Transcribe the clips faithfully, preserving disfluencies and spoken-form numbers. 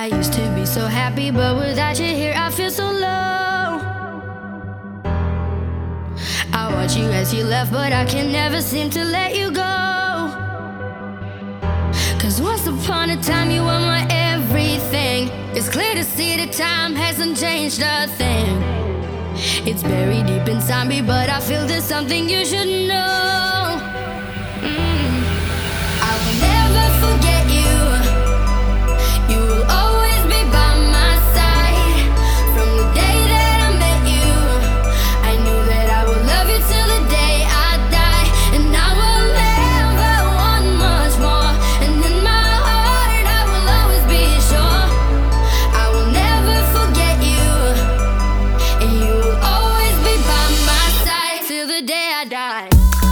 I used to be so happy, but without you here I feel so low. I watch you as you left, but I can never seem to let you go. Cause once upon a time you were my everything. It's clear to see that time hasn't changed a thing. It's buried deep inside me, but I feel there's something you should know. mm. I will never forget you. You will always be by my side. From the day that I met you, I knew that I would love you till the day I die. And I will never want much more. And in my heart I will always be sure. I will never forget you. And you will always be by my side till the day I die.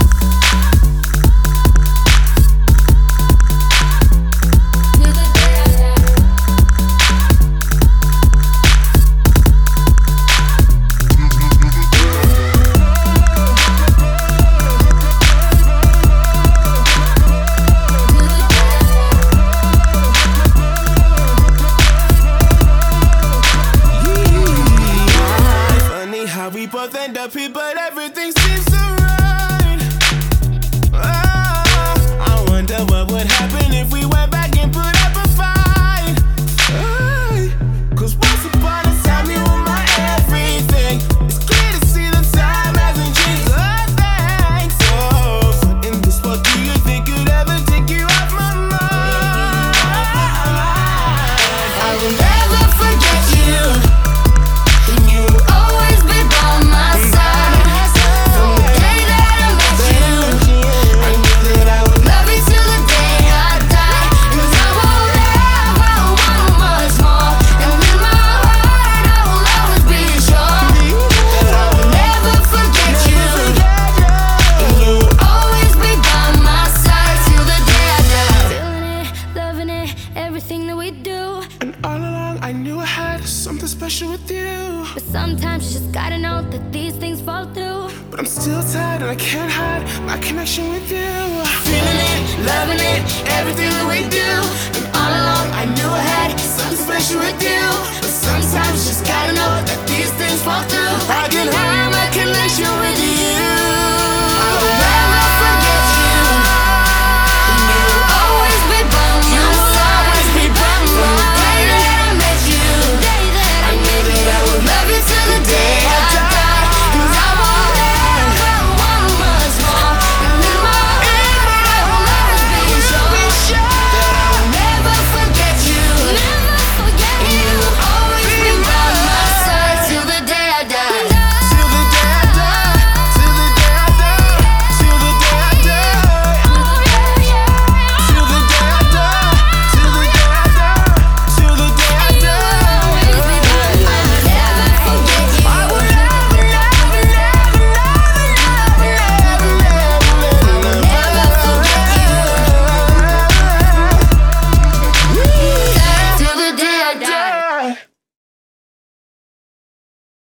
We both end up here, but everything seems so right. Oh, I wonder what would happen if we went back and put up a fight. Oh, Cause once upon a time you were my everything. It's clear to see that time hasn't changed a thing. So, what in this world do you think could ever take you off my mind? I will never forget you. Everything that we do, and all along I knew I had something special with you. but sometimes you just gotta know that these things fall through. But I'm still tired and I can't hide my connection with you. Feeling it, loving it, everything that we do. And all along I knew I had something special with you. But sometimes you just gotta know that these things fall through. I can hide my connection with you.